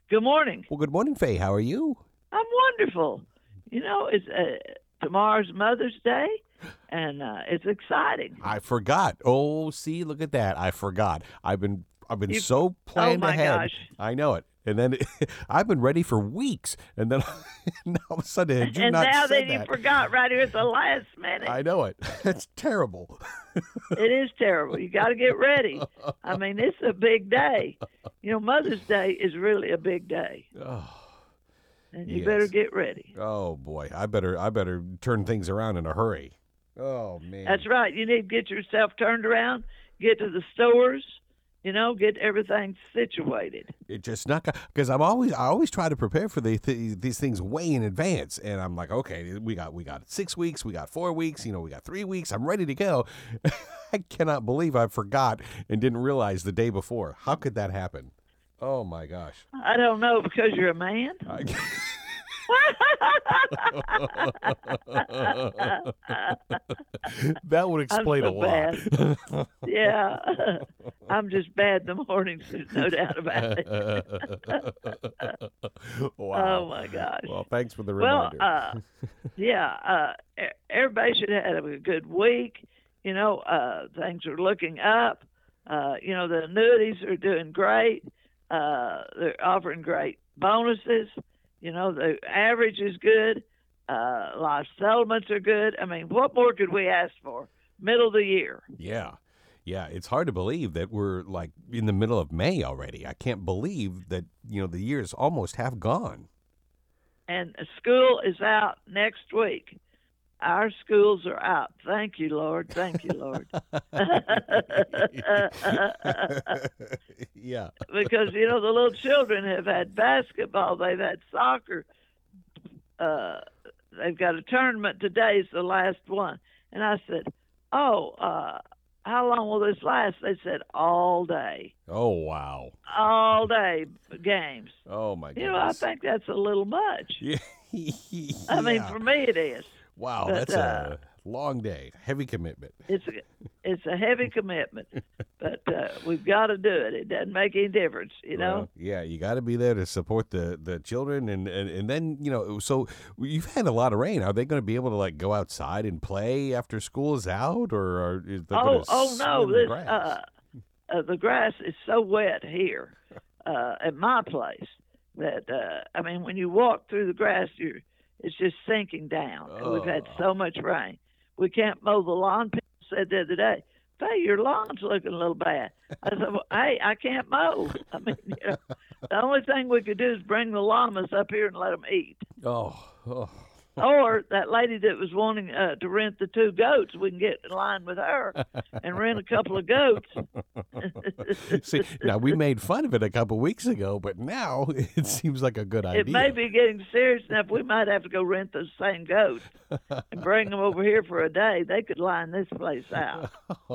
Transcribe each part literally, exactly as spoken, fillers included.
Good morning. Well, good morning, Faye. How are you? I'm wonderful. You know, it's uh, tomorrow's Mother's Day, and uh, it's exciting. I forgot. Oh, see, look at that. I forgot. I've been I've been You- so planned oh, my ahead. gosh. I know it. And then I've been ready for weeks, and then now all of a sudden, had you and not now said that you that, forgot right here at the last minute. I know it. It's terrible. It is terrible. You got to get ready. I mean, it's a big day. You know, Mother's Day is really a big day, Oh, and you Yes. better get ready. oh boy, I better I better turn things around in a hurry. Oh man, That's right. You need to get yourself turned around, get to the stores, you know, get everything situated. it just not because I'm always I always try to prepare for the, th- these things way in advance, and I'm like, okay, we got we got six weeks, we got four weeks, you know, we got three weeks. I'm ready to go. I cannot believe I forgot and didn't realize the day before. How could that happen? Oh my gosh. I don't know, because you're a man. I, that would explain so a lot. Yeah, I'm just bad in the mornings. There's no doubt about it. Wow. Oh my gosh. Well, thanks for the Well, reminder. uh, yeah, uh, e- everybody should have a good week. You know, uh, things are looking up. Uh, you know, the annuities are doing great. Uh, they're offering great bonuses. You know, the average is good. Uh, life settlements are good. I mean, what more could we ask for? Middle of the year. Yeah. Yeah, it's hard to believe that we're like in the middle of May already. I can't believe that, you know, the year's almost half gone. And school is out next week. Our schools are out. Thank you, Lord. Thank you, Lord. Yeah. Because, you know, the little children have had basketball, they've had soccer. Uh, they've got a tournament. Today's the last one. And I said, oh, uh, how long will this last? They said, all day. Oh, wow. All day games. Oh, my goodness. You know, I think that's a little much. Yeah. I mean, Yeah. for me it is. Wow, but, that's uh, a long day. Heavy commitment. It's a, it's a heavy commitment, but uh, we've got to do it. It doesn't make any difference, you know. Well, yeah, you got to be there to support the, the children, and, and, and then, you know, so you've had a lot of rain. Are they going to be able to, like, go outside and play after school is out, or are is they Oh, going to oh no! swim in the This grass? uh, uh, the grass is so wet here uh, at my place that uh, I mean, when you walk through the grass, you're it's just sinking down. And we've had Oh. so much rain. We can't mow the lawn. People said the other day, "Hey, your lawn's looking a little bad." I said, well, "Hey, I can't mow. I mean, you know, the only thing we could do is bring the llamas up here and let them eat." Oh, oh. Or that lady that was wanting uh, to rent the two goats, we can get in line with her and rent a couple of goats. See, now we made fun of it a couple weeks ago, but now it seems like a good idea. It may be getting serious enough. We might have to go rent those same goats and bring them over here for a day. They could line this place out.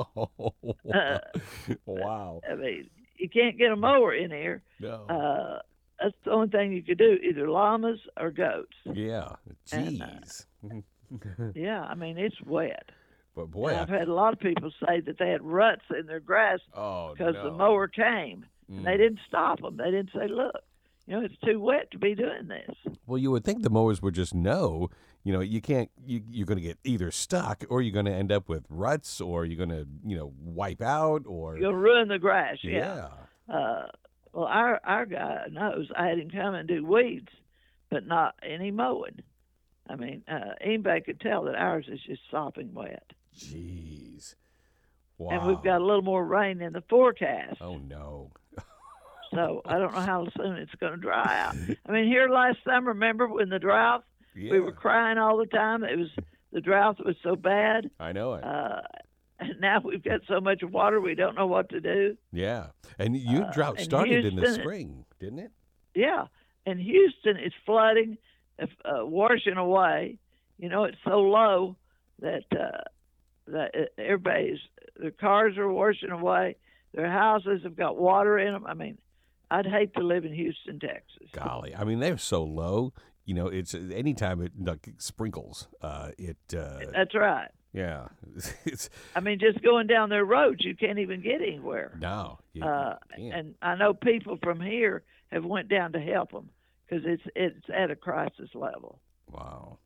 Uh, Wow. I mean, you can't get a mower in here. No. Uh, that's the only thing you could do, either llamas or goats. Yeah. and, uh, Jeez. Yeah, I mean, it's wet. But boy, And I've I, had a lot of people say that they had ruts in their grass oh because no. the mower came. And Mm. they didn't stop them. They didn't say, look, you know, it's too wet to be doing this. Well, you would think the mowers would just know, you know, you can't, you, you're going to get either stuck or you're going to end up with ruts or you're going to, you know, wipe out or. You'll ruin the grass, yeah. Yeah. Uh, well, our, our guy knows. I had him come and do weeds, but not any mowing. I mean, uh, anybody could tell that ours is just sopping wet. Jeez. Wow. And we've got a little more rain in the forecast. Oh, no. So I don't know how soon it's going to dry out. I mean, here last summer, remember when the drought, Yeah. we were crying all the time. It was the drought was so bad. I know it. Uh, and now we've got so much water, we don't know what to do. Yeah. And your uh, drought and started in the Houston- spring, didn't it? Yeah, and Houston is flooding, uh, washing away. You know, it's so low that uh, that everybody's their cars are washing away. Their houses have got water in them. I mean, I'd hate to live in Houston, Texas. Golly, I mean they're so low. You know, it's anytime it like, sprinkles, uh, it. Uh, That's right. yeah, it's I mean, just going down their roads, you can't even get anywhere. no. You, Uh, you can't. and I know people from here have went down to help them because it's it's at a crisis level. Wow.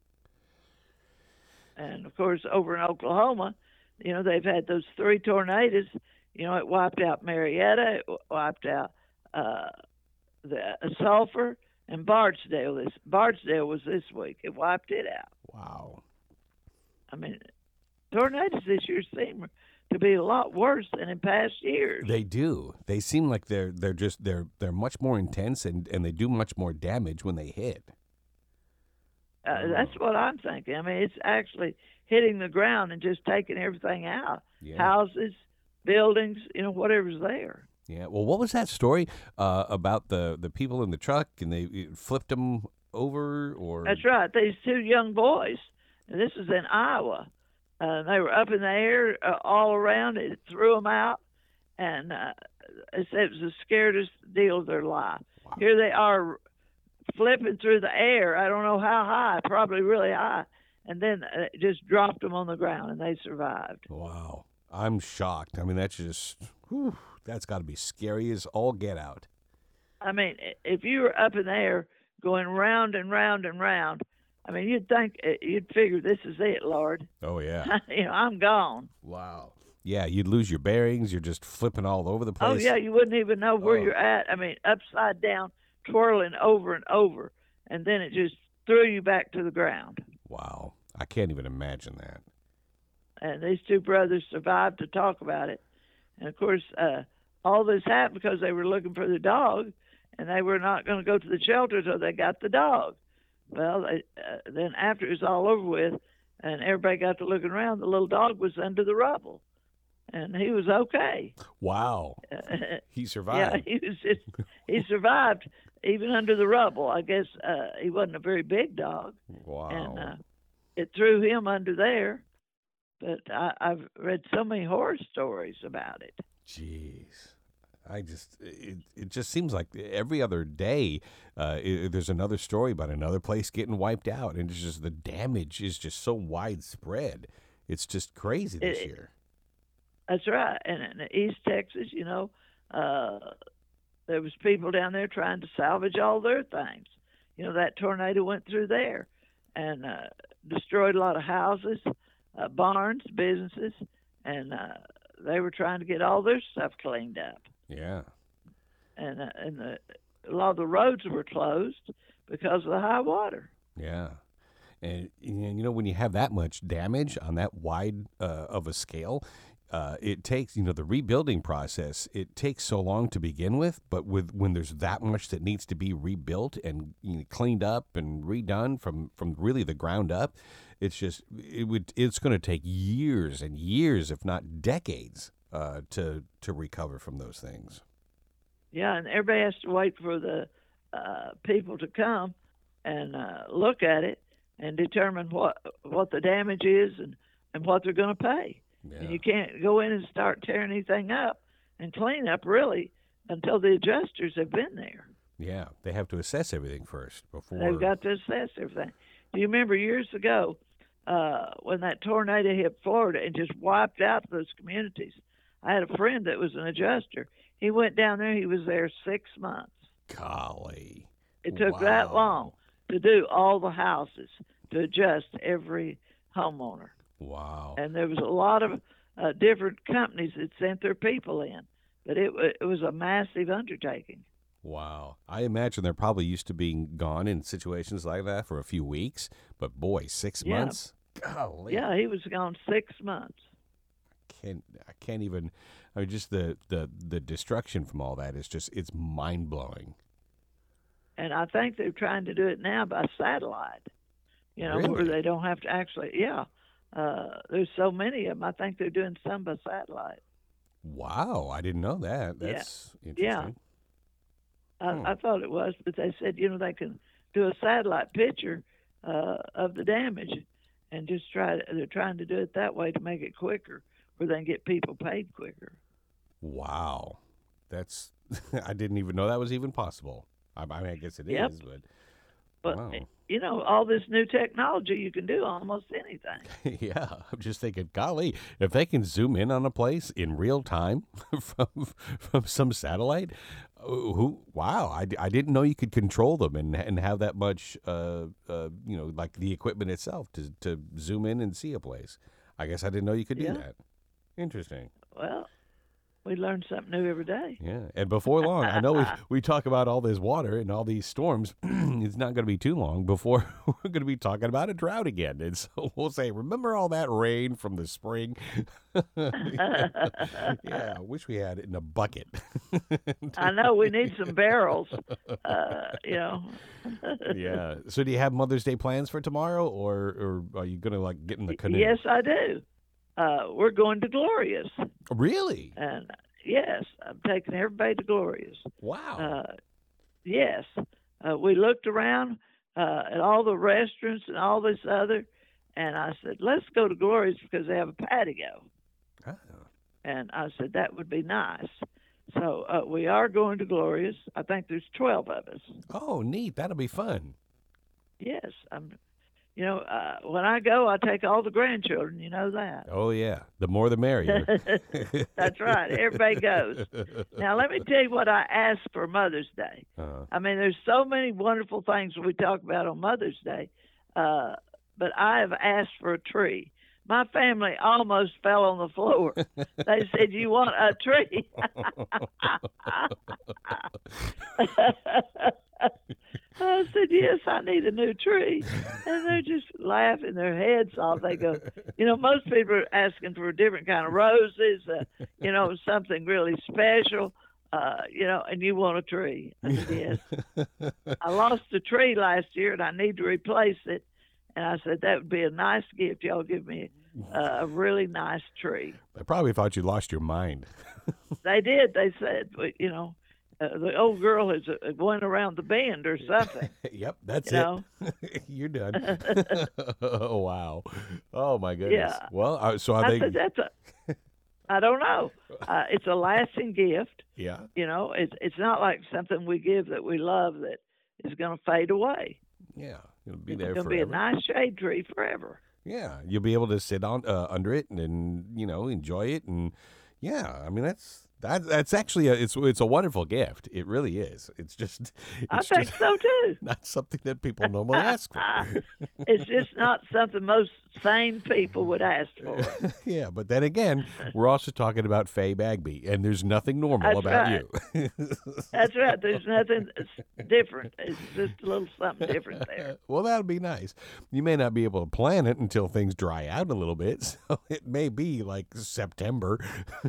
And of course, over in Oklahoma, you know, they've had those three tornadoes. You know, it wiped out Marietta, it wiped out uh, the uh, Sulphur, and Bardsdale. This Bardsdale was this week. It wiped it out. Wow. I mean, tornadoes this year seem to be a lot worse than in past years. They do. They seem like they're they're just they're they're much more intense and, and they do much more damage when they hit. Uh, that's what I'm thinking. I mean, it's actually hitting the ground and just taking everything out. Yeah. Houses, buildings, you know, whatever's there. Yeah. Well, what was that story uh, about the, the people in the truck and they flipped them over? Or That's right. These two young boys, and this is in Iowa. Uh, they were up in the air uh, all around. It threw them out, and uh, it said it was the scariest deal of their life. Wow. Here they are flipping through the air. I don't know how high, probably really high, and then uh, it just dropped them on the ground, and they survived. Wow. I'm shocked. I mean, that's just, whew, that's got to be scary as all get out. I mean, if you were up in the air going round and round and round, I mean, you'd think, you'd figure this is it, Lord. Oh, yeah. you know, I'm gone. Wow. Yeah, you'd lose your bearings. You're just flipping all over the place. Oh, yeah, you wouldn't even know where oh. you're at. I mean, upside down, twirling over and over, and then it just threw you back to the ground. Wow. I can't even imagine that. And these two brothers survived to talk about it. And, of course, uh, all this happened because they were looking for the dog, and they were not going to go to the shelter until they got the dog. Well, they, uh, then after it was all over with and everybody got to looking around, the little dog was under the rubble, and he was okay. Wow. He survived. Yeah, he was just, he survived even under the rubble. I guess uh, he wasn't a very big dog. Wow. And uh, it threw him under there. But I, I've read so many horror stories about it. Jeez. I just, it, it just seems like every other day uh, it, there's another story about another place getting wiped out. And it's just the damage is just so widespread. It's just crazy this it, year. That's right. And in East Texas, you know, uh, there was people down there trying to salvage all their things. You know, that tornado went through there and uh, destroyed a lot of houses, uh, barns, businesses, and uh, they were trying to get all their stuff cleaned up. Yeah. And uh, and the, a lot of the roads were closed because of the high water. Yeah. And, you know, when you have that much damage on that wide uh, of a scale, uh, it takes, you know, the rebuilding process, it takes so long to begin with. But with when there's that much that needs to be rebuilt and, you know, cleaned up and redone from, from really the ground up, it's just, it would, it's going to take years and years, if not decades, uh, to, to recover from those things. Yeah, and everybody has to wait for the uh, people to come and uh, look at it and determine what what the damage is and, and what they're going to pay. Yeah. And you can't go in and start tearing anything up and clean up, really, until the adjusters have been there. Yeah, they have to assess everything first before. They've got to assess everything. Do you remember years ago uh, when that tornado hit Florida and just wiped out those communities? I had a friend that was an adjuster. He went down there. He was there six months. Golly. It took Wow. that long to do all the houses, to adjust every homeowner. Wow. And there was a lot of uh, different companies that sent their people in. But it, it was a massive undertaking. Wow. I imagine they're probably used to being gone in situations like that for a few weeks. But, boy, six Yeah. months? Golly. Yeah, he was gone six months. Can't, I can't even, I mean, just the, the, the destruction from all that is just, it's mind-blowing. And I think they're trying to do it now by satellite, you know, where Really? they don't have to actually, yeah. Uh, there's so many of them. I think they're doing some by satellite. Wow. I didn't know that. Yeah. That's Yeah. interesting. I, Hmm. I thought it was, but they said, you know, they can do a satellite picture uh, of the damage and just try to, they're trying to do it that way to make it quicker where they can get people paid quicker. But Wow. you know, all this new technology, you can do almost anything. Yeah, I'm just thinking, golly, if they can zoom in on a place in real time from from some satellite, uh, who? Wow, I, I didn't know you could control them and and have that much, uh, uh, you know, like the equipment itself to to zoom in and see a place. I guess I didn't know you could do Yeah. that. Interesting. Well, we learn something new every day. Yeah, and before long, I know we we talk about all this water and all these storms. It's not going to be too long before we're going to be talking about a drought again, and so we'll say, "Remember all that rain from the spring?" Yeah, I wish we had it in a bucket. I know we need some barrels. Uh, you know. Yeah. So, do you have Mother's Day plans for tomorrow, or or are you going to like get in the canoe? Yes, I do. Uh, we're going to Glorious, Really? and yes, I'm taking everybody to Glorious. Wow. Uh, yes, uh, we looked around uh, at all the restaurants and all this other, and I said, let's go to Glorious because they have a patio. Ah. And I said that would be nice. So uh, we are going to Glorious. I think there's twelve of us. Oh, neat. That'll be fun. Yes, I'm. You know, uh, when I go, I take all the grandchildren. You know that. Oh yeah, the more the merrier. That's right. Everybody goes. Now, let me tell you what I asked for Mother's Day. Uh, I mean, there's so many wonderful things we talk about on Mother's Day, uh, but I have asked for a tree. My family almost fell on the floor. They said, "You want a tree?" I said, "Yes, I need a new tree." And they're just laughing their heads off. They go, "You know, most people are asking for a different kind of roses, uh, you know, something really special, uh, you know, and you want a tree." I said, "Yes." I lost a tree last year and I need to replace it. And I said, that would be a nice gift. Y'all give me uh, a really nice tree. I probably thought you lost your mind. They did. They said, well, you know, uh, the old girl is uh, going around the bend or something. Yep, that's You it. know? You're done. Oh wow. Oh my goodness. Yeah. Well, uh, so are I they? said, that's a, I don't know. Uh, it's a lasting gift. Yeah. You know, it's it's not like something we give that we love that is going to fade away. Yeah. It'll be It's there going to forever. be a nice shade tree forever. Yeah, you'll be able to sit on uh, under it and, and you know enjoy it, and yeah, I mean that's that that's actually a, it's it's a wonderful gift. It really is. It's just it's I think just so too. not something that people normally ask for. It's just not something most sane people would ask for. Yeah, but then again, we're also talking about Faye Bagby, and there's nothing normal That's about right. you. That's right. There's nothing different. It's just a little something different there. Well, that'll be nice. You may not be able to plan it until things dry out a little bit, so it may be like September.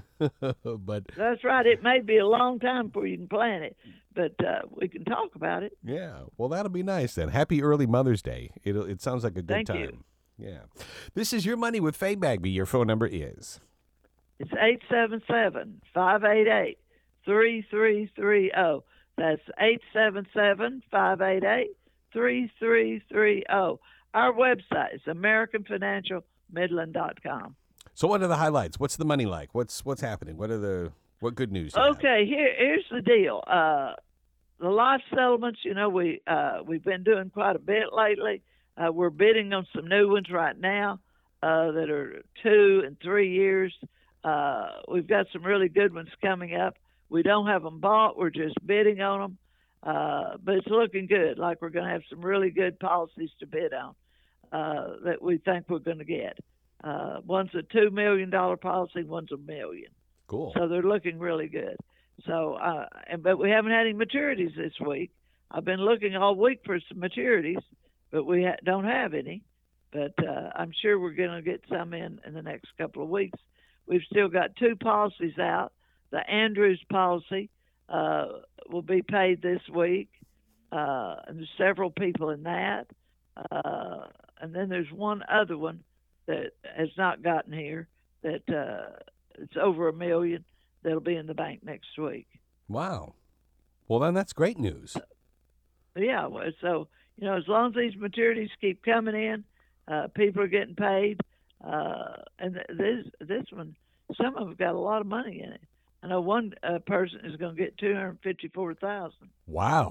But That's right. It may be a long time before you can plan it, but uh, we can talk about it. yeah, well, that'll be nice then. Happy early Mother's Day. It it sounds like a good Thank time. you. Yeah. This is Your Money with Faye Bagby. Your phone number is. It's eight seven seven, five eight eight, three three three zero. That's eight seven seven, five eight eight, three three three zero. Our website is american financial midland dot com. So, what are the highlights? What's the money like? What's what's happening? What are the what good news? do you have? Okay, here here's the deal. Uh, the life settlements, you know, we uh, we've been doing quite a bit lately. Uh, we're bidding on some new ones right now uh, that are two and three years. Uh, we've got some really good ones coming up. We don't have them bought. We're just bidding on them. Uh, but it's looking good. Like we're going to have some really good policies to bid on uh, that we think we're going to get. Uh, one's a two million dollar policy. One's a million. Cool. So they're looking really good. So, uh, and but we haven't had any maturities this week. I've been looking all week for some maturities, but we ha- don't have any. But uh, I'm sure we're going to get some in in the next couple of weeks. We've still got two policies out. The Andrews policy uh, will be paid this week, uh, and there's several people in that. Uh, and then there's one other one that has not gotten here that uh, it's over a million that'll be in the bank next week. Wow. Well, then that's great news. Yeah, well, so, you know, as long as these maturities keep coming in, uh, people are getting paid. Uh, and th- this this one, some of them got a lot of money in it. I know one uh, person is going to get two hundred fifty-four thousand dollars. Wow.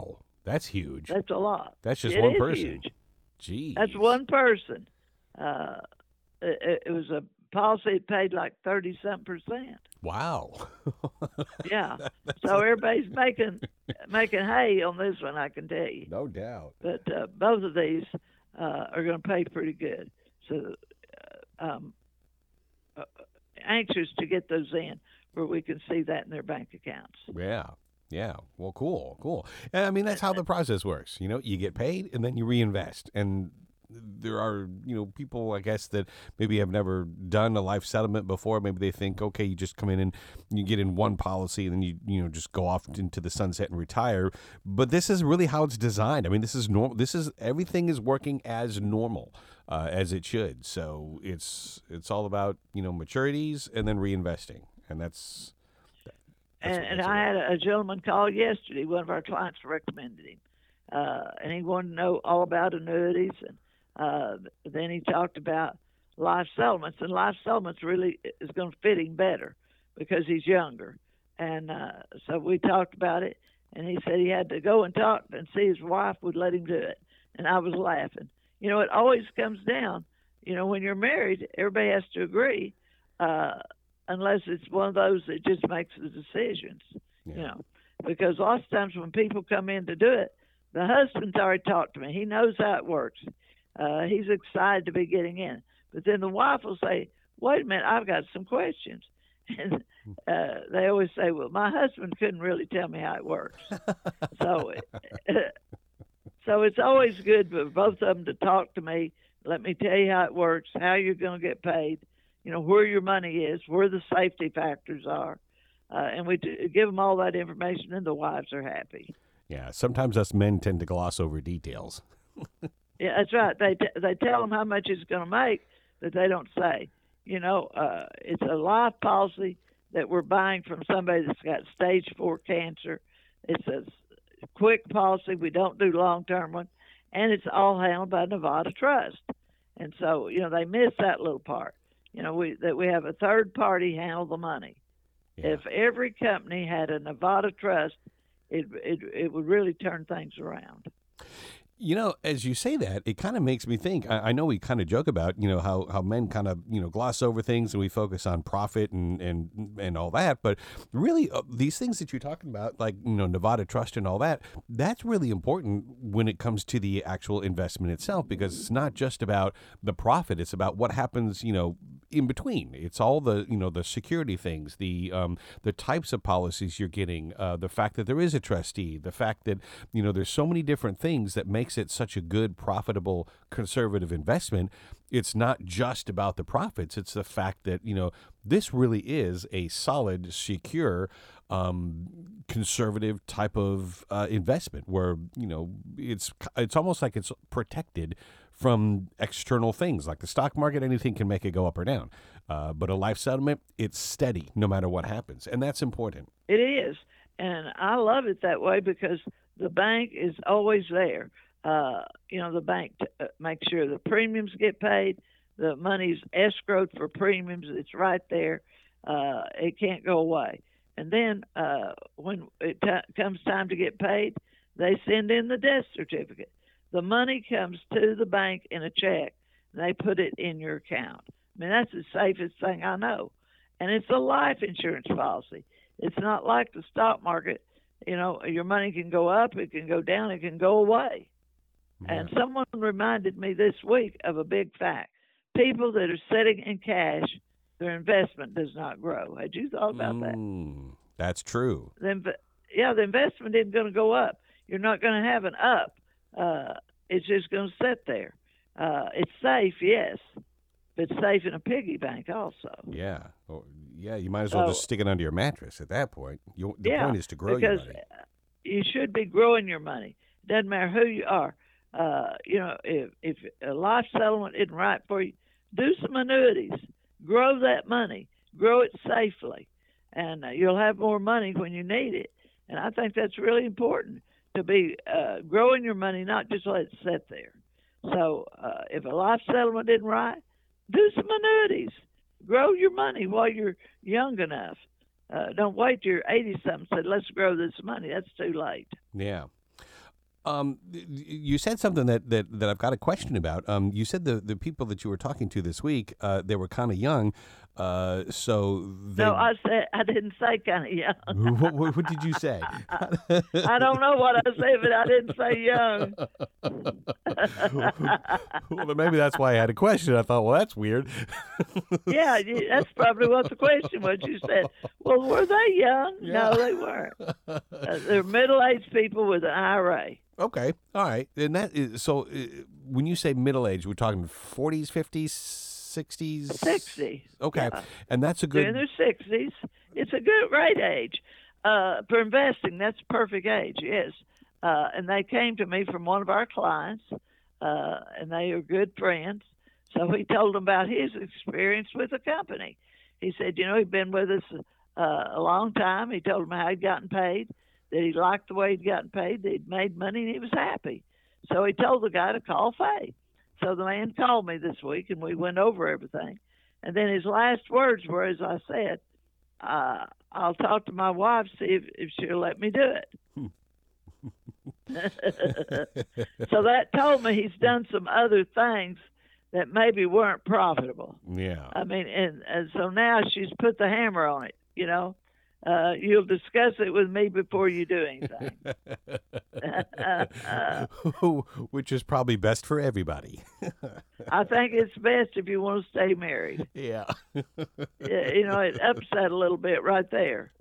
That's huge. That's a lot. That's just it one is person. Huge. Jeez. That's one person. Uh, it, it was a policy that paid like thirty some percent. Wow. Yeah. So everybody's making making hay on this one, I can tell you. No doubt. But uh, both of these uh, are going to pay pretty good. So uh, um, uh, anxious to get those in where we can see that in their bank accounts. Yeah. Yeah. Well, cool. Cool. And I mean, that's how the process works. You know, you get paid and then you reinvest. And there are, you know, people, I guess, that maybe have never done a life settlement before. Maybe they think, okay, you just come in and you get in one policy and then you, you know, just go off into the sunset and retire. But this is really how it's designed. I mean, this is normal. This is everything is working as normal, uh, as it should. So it's it's all about, you know, maturities and then reinvesting. And that's. that's and what and that's I about. had a, a gentleman call yesterday. One of our clients recommended him. Uh, and he wanted to know all about annuities. And Uh, then he talked about life settlements, and life settlements really is going to fit him better because he's younger. And uh, so we talked about it, and he said he had to go and talk and see his wife would let him do it. And I was laughing. You know, it always comes down, you know, when you're married, everybody has to agree, uh, unless it's one of those that just makes the decisions, Yeah. you know, because lots of times when people come in to do it, the husband's already talked to me. He knows how it works. Uh, he's excited to be getting in. But then the wife will say, wait a minute, I've got some questions. And uh, they always say, well, my husband couldn't really tell me how it works. so, so it's always good for both of them to talk to me. Let me tell you how it works, how you're going to get paid, you know, where your money is, where the safety factors are. Uh, and we do, give them all that information, and the wives are happy. Yeah. Sometimes us men tend to gloss over details. Yeah, that's right. They t- they tell them how much it's going to make, but they don't say. You know, uh, it's a life policy that we're buying from somebody that's got stage four cancer. It's a quick policy. We don't do long-term one, and it's all handled by Nevada Trust. And so, you know, they miss that little part. You know, we that we have a third party handle the money. Yeah. If every company had a Nevada Trust, it it it would really turn things around. You know, as you say that, it kind of makes me think. I, I know we kind of joke about, you know, how, how men kind of, you know, gloss over things and we focus on profit and and, and all that. But really, uh, these things that you're talking about, like, you know, Nevada Trust and all that, that's really important when it comes to the actual investment itself, because it's not just about the profit. It's about what happens, you know, in between. It's all the, you know, the security things, the um, the types of policies you're getting, uh, the fact that there is a trustee, the fact that, you know, there's so many different things that makes it such a good, profitable, conservative investment. It's not just about the profits. It's the fact that, you know, this really is a solid, secure, um, conservative type of uh, investment where, you know, it's it's almost like it's protected from external things like the stock market. Anything can make it go up or down. Uh, but a life settlement, it's steady no matter what happens. And that's important. It is. And I love it that way because the bank is always there. Uh, you know, the bank t- uh, makes sure the premiums get paid. The money's escrowed for premiums. It's right there. Uh, it can't go away. And then uh, when it t- comes time to get paid, they send in the death certificate. The money comes to the bank in a check, and they put it in your account. I mean, that's the safest thing I know. And it's a life insurance policy. It's not like the stock market. You know, your money can go up, it can go down, it can go away. Yeah. And someone reminded me this week of a big fact. People that are sitting in cash, their investment does not grow. Had you thought about mm, that? That's true. Then, yeah, the investment isn't going to go up. You're not going to have an up. Uh, it's just going to sit there. Uh, it's safe, yes, but it's safe in a piggy bank also. Yeah. Or, yeah, you might as well so, just stick it under your mattress at that point. You, the yeah, point is to grow because your money. You should be growing your money. Doesn't matter who you are. Uh, you know, if, if a life settlement isn't right for you, do some annuities. Grow that money. Grow it safely. And uh, you'll have more money when you need it. And I think that's really important, to be uh, growing your money, not just let it sit there. So uh, if a life settlement isn't right, do some annuities. Grow your money while you're young enough. Uh, don't wait till you're eighty-something and say, let's grow this money. That's too late. Yeah. Um, y- y- you said something that, that, that I've got a question about. Um, you said the, the people that you were talking to this week, uh, they were kind of young. Uh, so they, No, I said I didn't say kind of young. what, what, what did you say? I don't know what I said, but I didn't say young. Well, then maybe that's why I had a question. I thought, well, that's weird. Yeah, you- that's probably what the question was. You said, "Well, were they young?" Yeah. No, they weren't. Uh, they're middle-aged people with an I R A. Okay, all right. And that is so. Uh, when you say middle age, we're talking forties, fifties, sixties, sixty. Okay, Yeah. and that's a They're in good. their sixties. It's a good great age uh, for investing. That's a perfect age. Yes, uh, and they came to me from one of our clients, uh, and they are good friends. So he told them about his experience with the company. He said, you know, he'd been with us uh, a long time. He told them how he'd gotten paid, that he liked the way he'd gotten paid, that he'd made money, and he was happy. So he told the guy to call Faye. So the man called me this week, and we went over everything. And then his last words were, as I said, uh, I'll talk to my wife, see if, if she'll let me do it. So that told me he's done some other things that maybe weren't profitable. Yeah. I mean, and, and so now she's put the hammer on it, you know. Uh, you'll discuss it with me before you do anything. Which is probably best for everybody. I think it's best if you want to stay married. Yeah. Yeah, you know, it upset a little bit right there.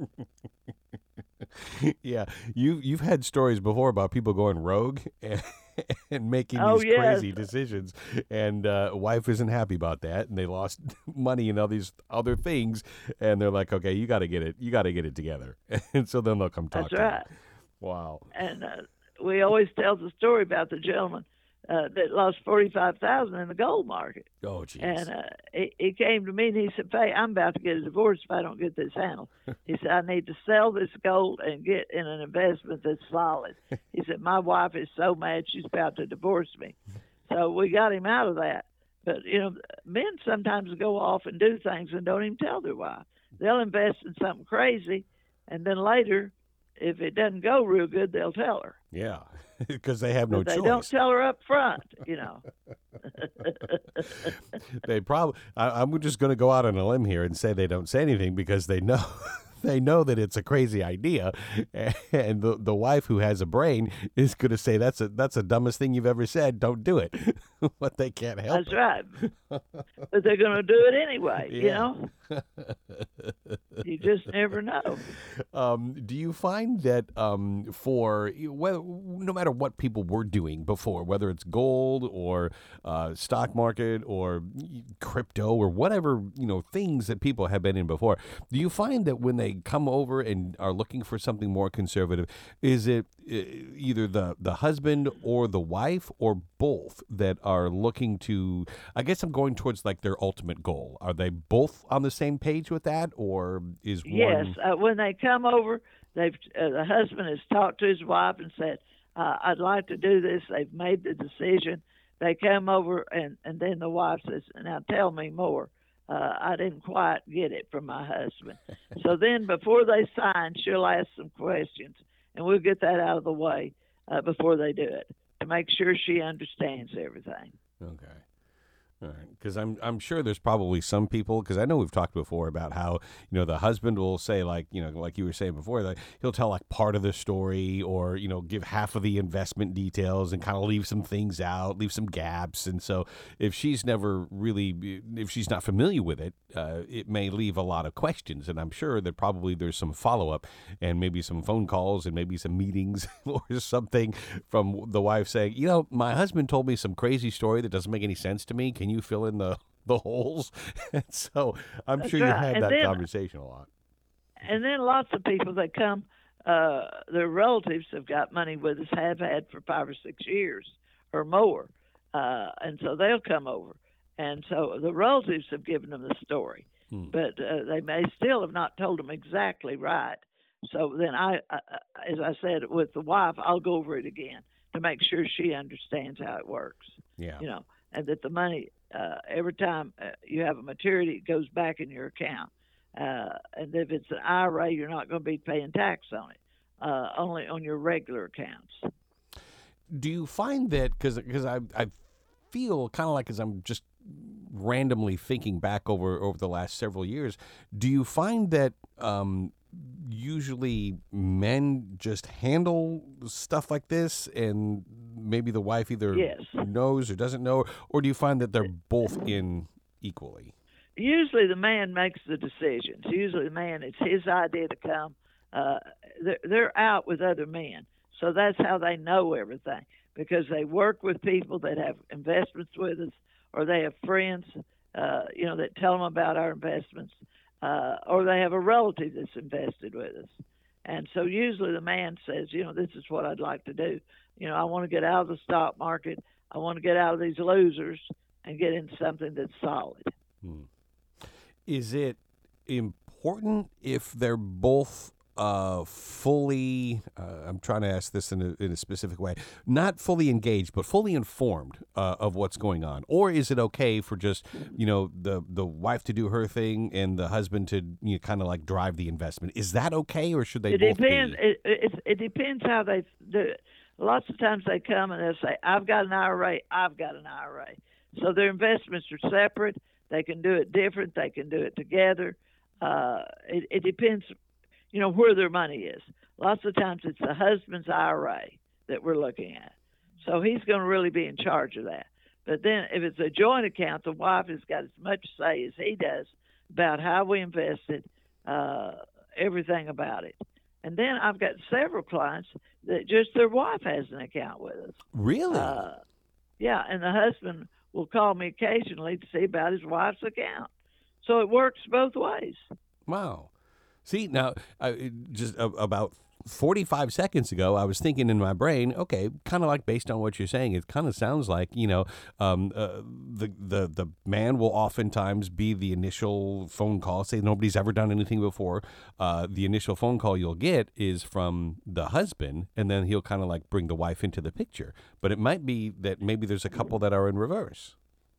Yeah, you you've had stories before about people going rogue and, and making Oh, these yes. crazy decisions, and uh, wife isn't happy about that, and they lost money and all these other things, and they're like, okay, you got to get it, you got to get it together, and so then they'll come talk That's to right. you. Wow. And uh, we always tell the story about the gentleman uh, that lost forty-five thousand dollars in the gold market. Oh, jeez. And uh, he, he came to me and he said, Faye, I'm about to get a divorce if I don't get this handled. He said, I need to sell this gold and get in an investment that's solid. He said, my wife is so mad she's about to divorce me. So we got him out of that. But, you know, men sometimes go off and do things and don't even tell their wife. They'll invest in something crazy, and then later, if it doesn't go real good, they'll tell her. Yeah, because they have no But they choice. don't tell her up front, you know. They probably. I'm just going to go out on a limb here and say they don't say anything because they know. They know that it's a crazy idea, and the the wife who has a brain is going to say that's a that's the dumbest thing you've ever said. Don't do it, but they can't help That's it. right. But they're going to do it anyway, you Yeah. know. You just never know. Um, do you find that um, for well, no matter what people were doing before, whether it's gold or uh, stock market or crypto or whatever, you know, things that people have been in before, do you find that when they come over and are looking for something more conservative, is it uh, either the, the husband or the wife or both that are looking to, I guess I'm going towards like their ultimate goal. Are they both on the same page with that, or is Yes, one? uh, when they come over, they've uh, the husband has talked to his wife and said, uh, "I'd like to do this." They've made the decision. They come over, and and then the wife says, "Now tell me more. Uh, I didn't quite get it from my husband." So then, before they sign, she'll ask some questions, and we'll get that out of the way uh, before they do it to make sure she understands everything. Okay. All right, because I'm I'm sure there's probably some people, because I know we've talked before about how, you know, the husband will say, like, you know, like you were saying before, like he'll tell like part of the story, or, you know, give half of the investment details and kind of leave some things out, leave some gaps. And so if she's never really, if she's not familiar with it, uh, it may leave a lot of questions. And I'm sure that probably there's some follow up and maybe some phone calls and maybe some meetings or something from the wife saying, you know, my husband told me some crazy story that doesn't make any sense to me. Can you fill in the, the holes? And so I'm That's sure you right. had And that then- conversation a lot. And then lots of people that come, uh, their relatives have got money with us, have had for five or six years or more. Uh, and so they'll come over. And so the relatives have given them the story. Hmm. But uh, they may still have not told them exactly right. So then I, I, as I said, with the wife, I'll go over it again to make sure she understands how it works. Yeah. You know, and that the money, uh, every time uh, you have a maturity, it goes back in your account. Uh, and if it's an I R A, you're not going to be paying tax on it, uh, only on your regular accounts. do you find that because because I I feel kind of like as I'm just randomly thinking back over over the last several years, do you find that um, usually men just handle stuff like this, and maybe the wife either Yes. knows or doesn't know, or do you find that they're both in equally? Usually the man makes the decisions. Usually the man, it's his idea to come. Uh, they're, they're out with other men. So that's how they know everything, because they work with people that have investments with us, or they have friends, uh, you know, that tell them about our investments, uh, or they have a relative that's invested with us. And so usually the man says, you know, this is what I'd like to do. You know, I want to get out of the stock market. I want to get out of these losers and get into something that's solid. Hmm. Is it important if they're both uh, fully, uh, I'm trying to ask this in a, in a specific way, not fully engaged, but fully informed uh, of what's going on? Or is it okay for just, you know, the, the wife to do her thing and the husband to, you know, kind of like drive the investment? Is that okay, or should they it both depends, be? It, it, it depends how they do it. Lots of times they come and they'll say, I've got an I R A, I've got an I R A. So their investments are separate. They can do it different. They can do it together. Uh, it, it depends, you know, where their money is. Lots of times it's the husband's I R A that we're looking at. So he's going to really be in charge of that. But then if it's a joint account, the wife has got as much say as he does about how we invest it, uh, everything about it. And then I've got several clients that just their wife has an account with us. Really? Uh, yeah, and the husband will call me occasionally to see about his wife's account. So it works both ways. Wow. See, now, uh, just uh, about forty-five seconds ago, I was thinking in my brain, okay, kind of like based on what you're saying, it kind of sounds like, you know, um, uh, the, the, the man will oftentimes be the initial phone call, say nobody's ever done anything before. Uh, the initial phone call you'll get is from the husband, and then he'll kind of like bring the wife into the picture. But it might be that maybe there's a couple that are in reverse.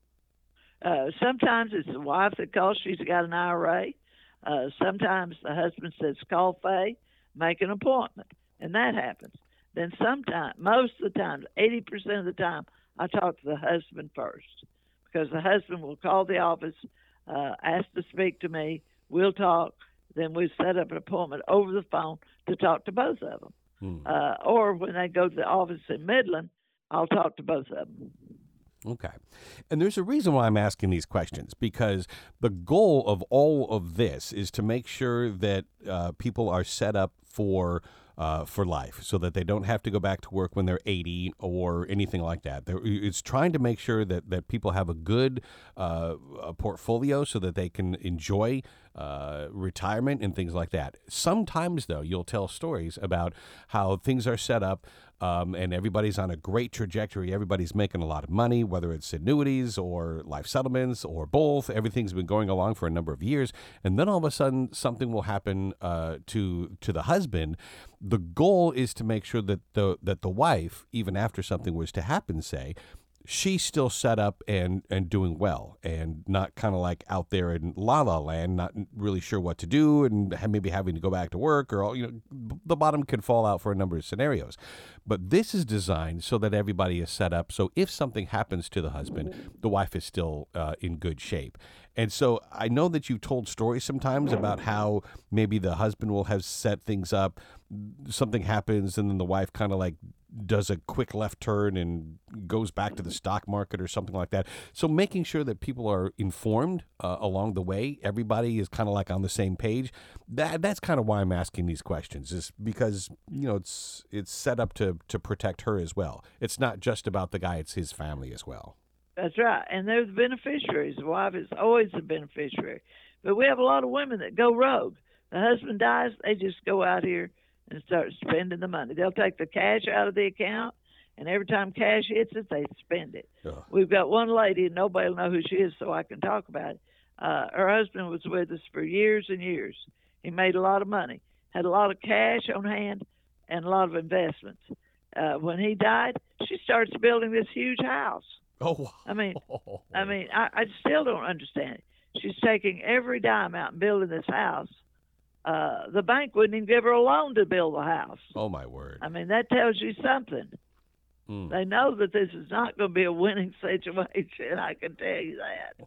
Uh, sometimes it's the wife that calls. She's got an I R A. Uh, sometimes the husband says, call Faye, make an appointment, and that happens. Then sometimes, most of the time, eighty percent of the time, I talk to the husband first, because the husband will call the office, uh, ask to speak to me, we'll talk, then we set up an appointment over the phone to talk to both of them. Hmm. Uh, or when they go to the office in Midland, I'll talk to both of them. Okay. And there's a reason why I'm asking these questions, because the goal of all of this is to make sure that uh, people are set up for uh, for life, so that they don't have to go back to work when they're eighty or anything like that. They're, it's trying to make sure that, that people have a good uh, a portfolio so that they can enjoy uh, retirement and things like that. Sometimes, though, you'll tell stories about how things are set up Um, and everybody's on a great trajectory. Everybody's making a lot of money, whether it's annuities or life settlements or both. Everything's been going along for a number of years. And then all of a sudden, something will happen uh, to to the husband. The goal is to make sure that the that the wife, even after something was to happen, say, she's still set up and, and doing well, and not kind of like out there in la la land, not really sure what to do, and maybe having to go back to work, or, you know, the bottom can fall out for a number of scenarios. But this is designed so that everybody is set up. So if something happens to the husband, the wife is still uh, in good shape. And so I know that you've told stories sometimes about how maybe the husband will have set things up, something happens, and then the wife kind of like does a quick left turn and goes back to the stock market or something like that. So making sure that people are informed uh, along the way, everybody is kind of like on the same page. That that's kind of why I'm asking these questions, is because, you know, it's it's set up to to protect her as well. It's not just about the guy, it's his family as well. That's right. And they're the beneficiaries. The wife is always the beneficiary. But we have a lot of women that go rogue. The husband dies, they just go out here and start spending the money. They'll take the cash out of the account, and every time cash hits it, they spend it. Ugh. We've got one lady, and nobody will know who she is, so I can talk about it. Uh, her husband was with us for years and years. He made a lot of money, had a lot of cash on hand, and a lot of investments. Uh, when he died, she starts building this huge house. Oh, wow. I mean, I mean, I, I still don't understand it. She's taking every dime out and building this house. Uh, the bank wouldn't even give her a loan to build the house. Oh, my word. I mean, that tells you something. Mm. They know that this is not going to be a winning situation. I can tell you that.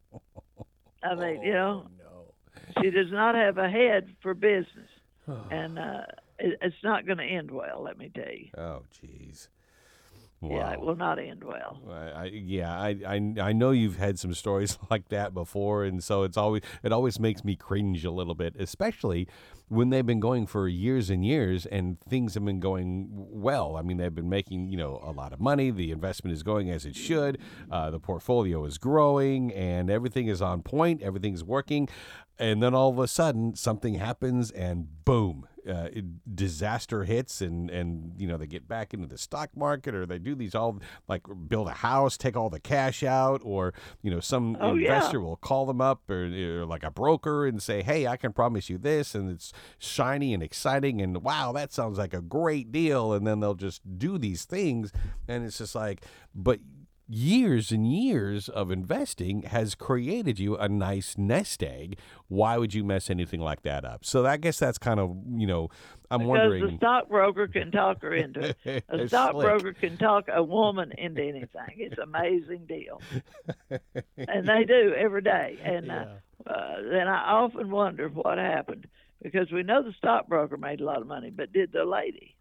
I mean, you know, Oh, no. she does not have a head for business, and uh, it, it's not going to end well. Let me tell you. Oh, jeez. Yeah, it Wow. will not end well. I, I yeah, I, I I know you've had some stories like that before, and so it's always it always makes me cringe a little bit, especially when they've been going for years and years and things have been going well. I mean, they've been making, you know, a lot of money. The investment is going as it should. Uh, the portfolio is growing, and everything is on point. Everything's working, and then all of a sudden something happens, and boom. Uh, it, disaster hits, and, and you know they get back into the stock market, or they do these all like build a house, take all the cash out, or you know some Oh, investor yeah. will call them up, or, or like a broker, and say, "Hey, I can promise you this," and it's shiny and exciting, and wow, that sounds like a great deal, and then they'll just do these things, and it's just like, but. Years and years of investing has created you a nice nest egg. Why would you mess anything like that up? So I guess that's kind of, you know, I'm Because wondering. the stockbroker can talk her into it. A They're stockbroker can talk a woman into anything. It's an amazing deal. And they do every day. And uh, uh, then I often wonder what happened, because we know the stockbroker made a lot of money, but did the lady?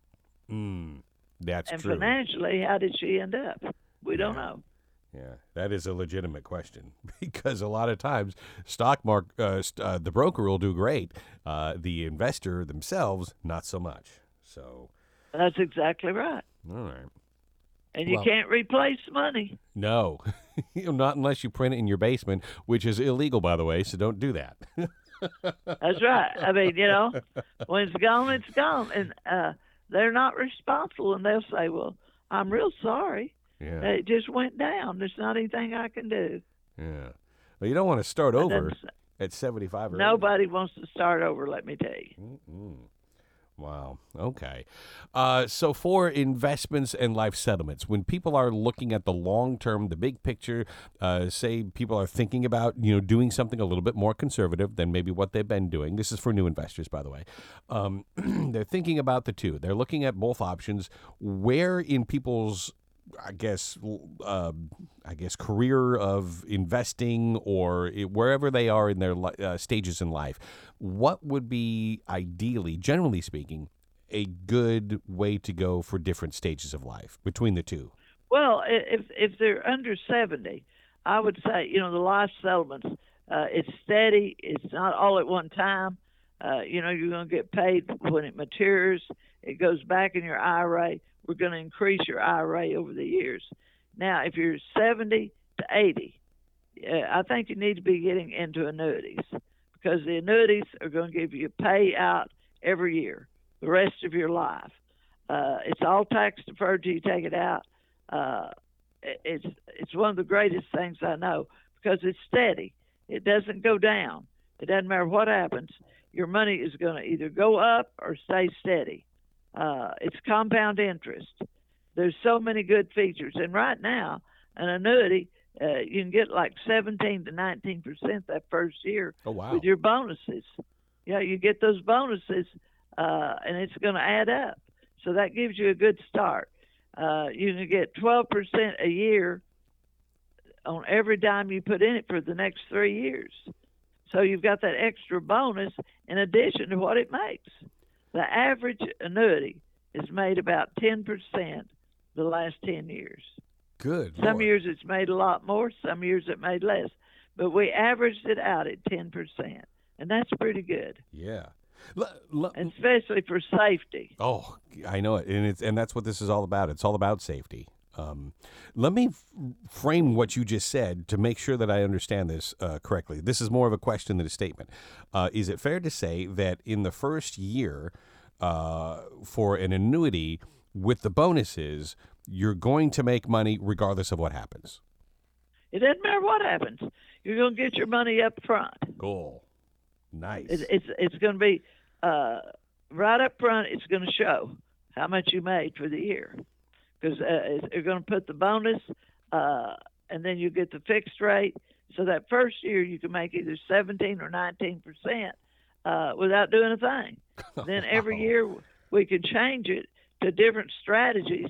Mm, that's And true. financially, how did she end up? We don't Yeah. know. Yeah, that is a legitimate question, because a lot of times stock mark uh, st- uh, the broker will do great, uh, the investor themselves not so much. So, That's exactly right. all right, And you Well- can't replace money. no, not unless you print it in your basement, which is illegal, by the way. So don't do that. That's right. I mean, you know, when it's gone, it's gone. And uh, they're not responsible. And they'll say, well, I'm real sorry. Yeah, It just went down. There's not anything I can do. yeah. Well, you don't want to start That over doesn't- at seventy-five or eighty. Nobody wants to start over, let me tell you. Mm-mm. Wow. Okay. Uh, so for investments and life settlements, when people are looking at the long term, the big picture, uh, say people are thinking about, you know, doing something a little bit more conservative than maybe what they've been doing. This is for new investors, by the way. Um, they're thinking about the two. They're looking at both options. Where in people's I guess, uh, I guess, career of investing, or it, wherever they are in their li- uh, stages in life, what would be ideally, generally speaking, a good way to go for different stages of life between the two? Well, i- if if they're under seventy, I would say, you know, the life settlements, uh, it's steady. It's not all at one time. Uh, you know, you're going to get paid when it matures. It goes back in your I R A. We're going to increase your I R A over the years. Now, if you're seventy to eighty, uh, I think you need to be getting into annuities, because the annuities are going to give you a payout every year, the rest of your life. Uh, it's all tax deferred till you take it out. Uh, it- it's it's one of the greatest things I know, because it's steady. It doesn't go down. It doesn't matter what happens. Your money is going to either go up or stay steady. Uh, it's compound interest. There's so many good features, and right now, an annuity, uh, you can get like seventeen to nineteen percent that first year Oh, wow. with your bonuses. Yeah, you get those bonuses, uh, and it's going to add up. So that gives you a good start. Uh, you can get twelve percent a year on every dime you put in it for the next three years. So you've got that extra bonus in addition to what it makes. The average annuity is made about ten percent the last ten years. Good. Some Lord. years it's made a lot more, some years it made less. But we averaged it out at ten percent, and that's pretty good, Yeah. L- l- especially for safety. Oh, I know it, and it's and that's what this is all about. It's all about safety. Um, let me f- frame what you just said to make sure that I understand this uh, correctly. This is more of a question than a statement. Uh, is it fair to say that in the first year uh, for an annuity with the bonuses, you're going to make money regardless of what happens? It doesn't matter what happens. You're going to get your money up front. Cool. Nice. It, it's it's going to be uh, right up front. It's going to show how much you made for the year, because uh, you're going to put the bonus, uh, and then you get the fixed rate. So that first year you can make either seventeen or nineteen percent uh, without doing a thing. Then every Wow. year we can change it to different strategies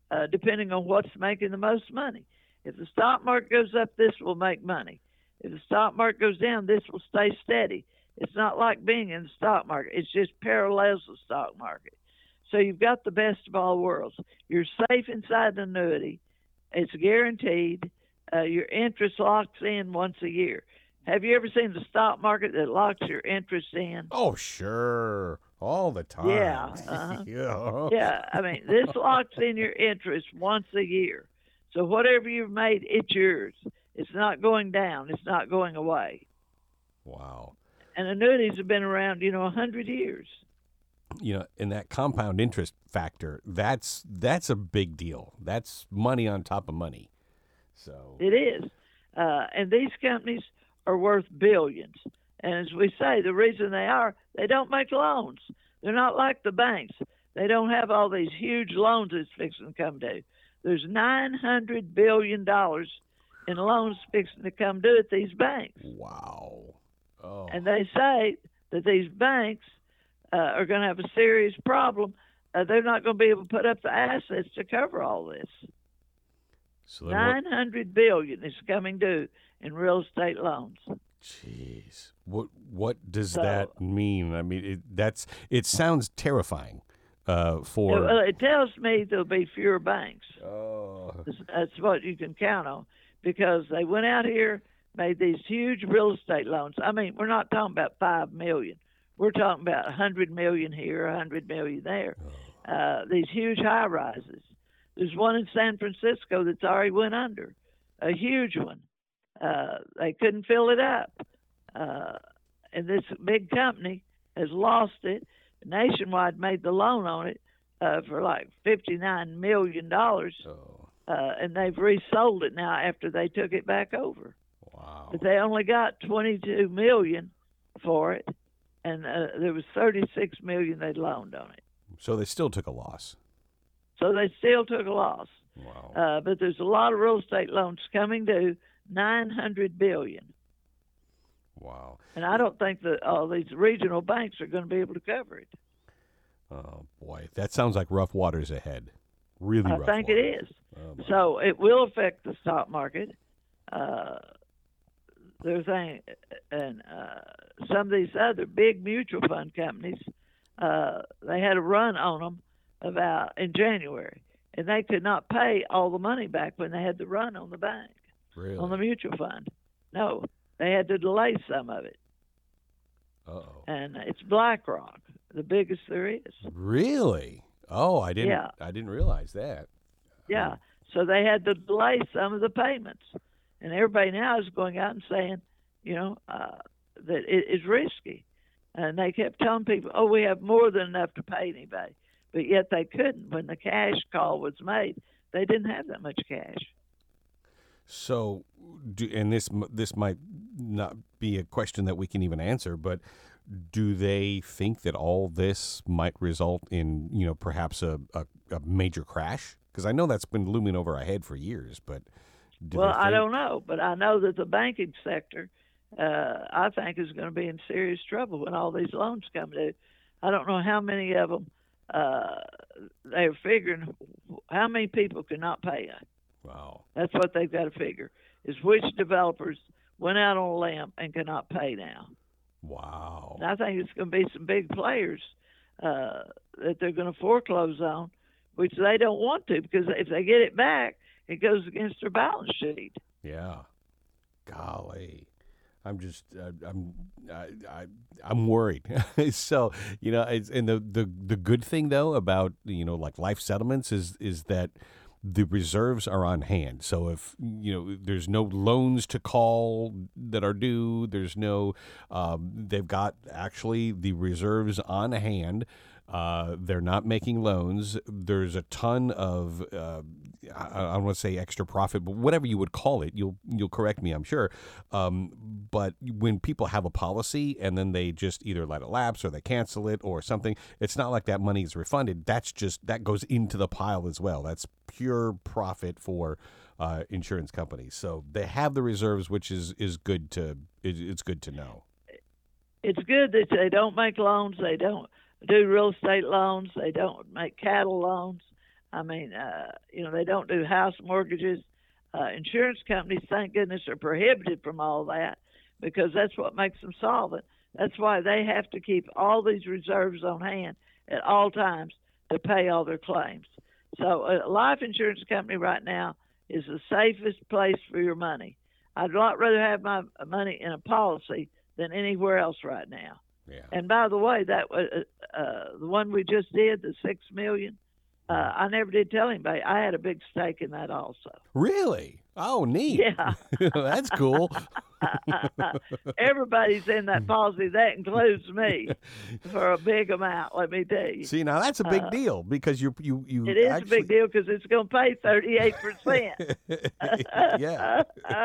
uh, depending on what's making the most money. If the stock market goes up, this will make money. If the stock market goes down, this will stay steady. It's not like being in the stock market. It just parallels the stock market. So you've got the best of all worlds. You're safe inside an annuity. It's guaranteed. Uh, your interest locks in once a year. Have you ever seen the stock market that locks your interest in? Oh, sure. All the time. Yeah. Uh-huh. yeah. Yeah. I mean, this locks in your interest once a year. So whatever you've made, it's yours. It's not going down. It's not going away. Wow. And annuities have been around, you know, a hundred years. You know, and that compound interest factor, that's that's a big deal. That's money on top of money. So it is. Uh, and these companies are worth billions. And as we say, the reason they are, they don't make loans. They're not like the banks. They don't have all these huge loans that's fixing to come due. There's nine hundred billion dollars in loans fixing to come due at these banks. Wow. Oh. And they say that these banks uh, are going to have a serious problem. Uh, they're not going to be able to put up the assets to cover all this. So nine hundred billion dollars is coming due in real estate loans. Jeez, what what does So- that mean? I mean, it, that's it sounds terrifying. Uh, for Well, it tells me there'll be fewer banks. oh, That's- That's what you can count on, because they went out here, made these huge real estate loans. I mean, we're not talking about five million. We're talking about a hundred million here, a hundred million there. Uh, these huge high rises. There's one in San Francisco that's already went under, a huge one. Uh, they couldn't fill it up, uh, and this big company has lost it. Nationwide made the loan on it uh, for like fifty-nine million dollars. oh, Uh, and they've resold it now after they took it back over. wow. But they only got twenty-two million for it, and uh, there was thirty-six million they loaned on it. So they still took a loss. So they still took a loss. Wow. Uh, but there's a lot of real estate loans coming due, nine hundred billion. Wow. And I don't think that all these regional banks are going to be able to cover it. Oh boy, that sounds like rough waters ahead. Really I rough. think waters. it is. Oh, my- So it will affect the stock market. Uh, there's a, and uh, some of these other big mutual fund companies, uh, they had a run on them about in January, and they could not pay all the money back when they had the run on the bank, really? on the mutual fund. No, they had to delay some of it, Uh-oh. and it's BlackRock, the biggest there is. Really? Oh, I didn't. Yeah. I didn't realize that. Yeah, so they had to delay some of the payments, and everybody now is going out and saying, you know, uh, that it is risky, and they kept telling people, "Oh, we have more than enough to pay anybody," but yet they couldn't. When the cash call was made, they didn't have that much cash. So, do, and this m- this might not be a question that we can even answer, but do they think that all this might result in, you know, perhaps a, a, a major crash? Because I know that's been looming over our head for years, but do Well, they I think- don't know, but I know that the banking sector, uh, I think, is going to be in serious trouble when all these loans come due. I don't know how many of them uh, they're figuring how many people cannot pay it. Wow. That's what they've got to figure, is which developers went out on a limb and cannot pay now. Wow. And I think it's going to be some big players uh, that they're going to foreclose on, which they don't want to, because if they get it back, it goes against their balance sheet. Yeah. Golly. I'm just, uh, I'm, I, I, I'm worried. So, you know, it's, and the, the, the good thing though about, you know, like life settlements is, is that the reserves are on hand. So if, you know, there's no loans to call that are due, there's no, um, they've got actually the reserves on hand. Uh, they're not making loans. There's a ton of, uh, I, I don't want to say extra profit, but whatever you would call it, you'll you'll correct me, I'm sure. Um, but when people have a policy and then they just either let it lapse or they cancel it or something, it's not like that money is refunded. That's just, that goes into the pile as well. That's pure profit for uh, insurance companies. So they have the reserves, which is, is good to, it, it's good to know. It's good that they don't make loans. They don't do real estate loans. They don't make cattle loans. I mean, uh, you know, they don't do house mortgages. Uh, insurance companies, thank goodness, are prohibited from all that because that's what makes them solvent. That's why they have to keep all these reserves on hand at all times to pay all their claims. So a life insurance company right now is the safest place for your money. I'd a lot rather have my money in a policy than anywhere else right now. Yeah. And by the way, that was uh, uh, the one we just did, the six million. Uh, I never did tell anybody. I had a big stake in that also. Really? Oh, neat. Yeah. That's cool. Everybody's in that policy. That includes me for a big amount, let me tell you. See, now that's a big Uh, deal because you you you. It is actually... a big deal because it's going to pay thirty-eight percent. Yeah.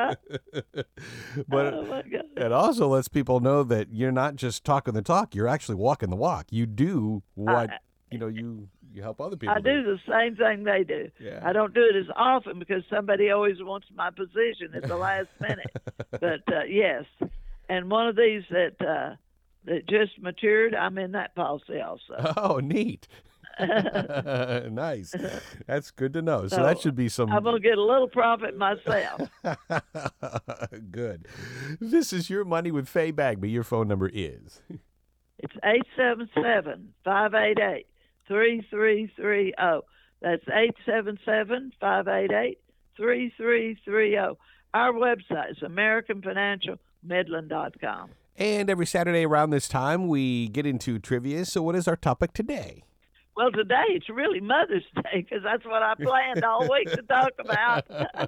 But Oh, my God. it also lets people know that you're not just talking the talk; you're actually walking the walk. You do what I- you know. You you help other people. I do the same thing they do. Yeah. I don't do it as often because somebody always wants my position at the last minute. But uh, yes, and one of these that uh, that just matured, I'm in that policy also. Oh, neat. Nice. That's good to know. So, So, that should be some. I'm going to get a little profit myself. Good. This is Your Money with Faye Bagby. Your phone number is. It's eight seven seven, five eight eight, three three three zero. That's eight seven seven, five eight eight, three three three zero. Our website is american financial midland dot com. And every Saturday around this time, we get into trivia. So, what is our topic today? Well, today it's really Mother's Day because that's what I planned all week to talk about.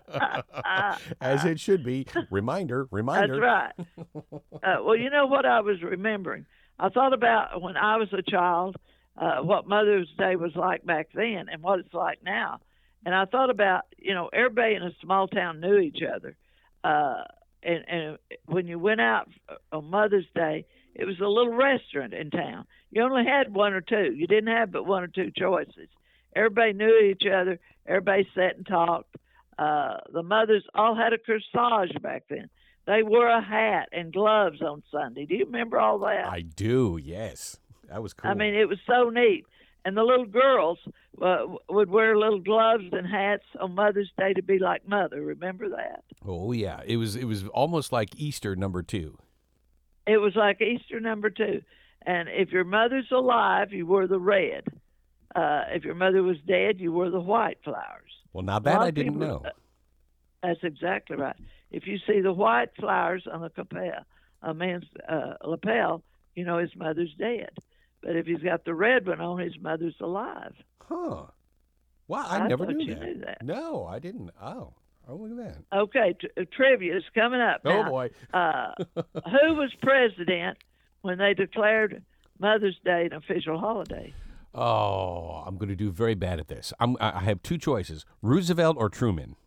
As it should be. Reminder, reminder. That's right. Uh, well, you know what I was remembering? I thought about when I was a child, uh, what Mother's Day was like back then and what it's like now. And I thought about, you know, everybody in a small town knew each other. Uh, and, and when you went out on Mother's Day, it was a little restaurant in town. You only had one or two. You didn't have but one or two choices. Everybody knew each other. Everybody sat and talked. Uh, the mothers all had a corsage back then. They wore a hat and gloves on Sunday. Do you remember all that? I do, yes. That was cool. I mean, it was so neat. And the little girls uh, would wear little gloves and hats on Mother's Day to be like Mother. Remember that? Oh, yeah. It was, it was almost like Easter number two. It was like Easter number two. And if your mother's alive, you wore the red. Uh, if your mother was dead, you wore the white flowers. Well, now A that lot I of didn't people- know. uh, That's exactly right. If you see the white flowers on a lapel, a man's uh, lapel, you know his mother's dead. But if he's got the red one on, his mother's alive. Huh. Wow, I, I never thought knew you that. knew that. No, I didn't. Oh, oh, look at that. Okay, t- uh, trivia is coming up Oh, now. boy. uh, who was president when they declared Mother's Day an official holiday? Oh, I'm going to do very bad at this. I'm, I I have two choices, Roosevelt or Truman.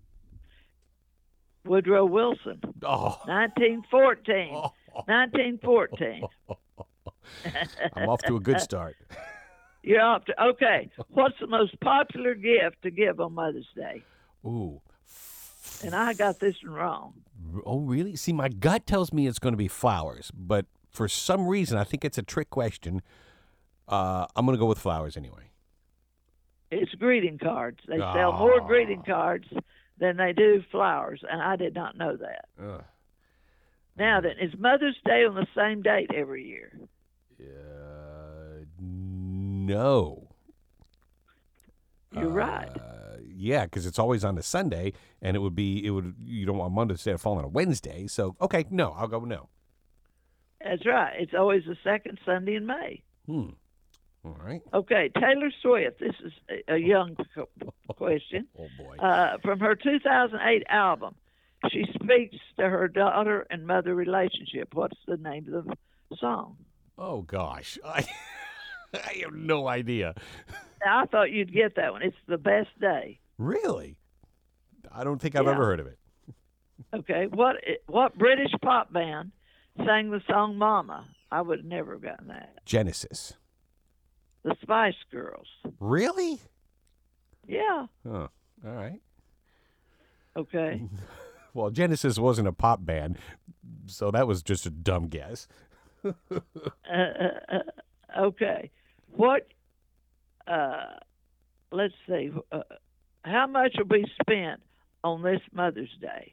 Woodrow Wilson, Oh, nineteen fourteen. nineteen fourteen. I'm off to a good start. You're off to, okay. What's the most popular gift to give on Mother's Day? Ooh. And I got this one wrong. Oh, really? See, my gut tells me it's going to be flowers, but for some reason, I think it's a trick question. Uh, I'm going to go with flowers anyway. It's greeting cards. They sell more Ah. greeting cards than they do flowers, and I did not know that. Ugh. Now then, is Mother's Day on the same date every year? Uh, no. You're right. Uh, yeah, because it's always on a Sunday, and it would be it would you don't want Mother's Day to fall on a Wednesday. So okay, no, I'll go no. That's right. It's always the second Sunday in May. Hmm. All right. Okay, Taylor Swift. This is a, a young qu- question. Oh boy. Uh, from her two thousand eight album, she speaks to her daughter and mother relationship. What's the name of the song? Oh gosh, I I have no idea. Now, I thought you'd get that one. It's The Best Day. Really? I don't think I've Yeah. ever heard of it. Okay, what what British pop band sang the song Mama? I would have never have gotten that. Genesis. The Spice Girls. Really? Yeah. Oh, all right. Okay. Well, Genesis wasn't a pop band, so that was just a dumb guess. uh, uh, uh, okay. What uh, let's see, uh, how much will be spent on this Mother's Day?